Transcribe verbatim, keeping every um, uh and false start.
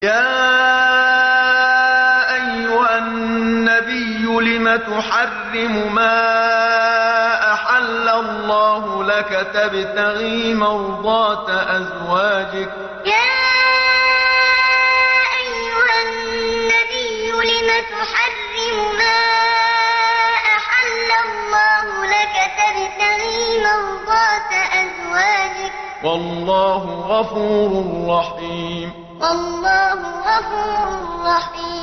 يا أيها النبي لم تحرم ما أحل الله لك تبتغي مرضات أزواجك يا أيها النبي لم تحرم ما أحل الله لك تبتغي مرضات أزواجك والله غفور رحيم والله غفور رحيم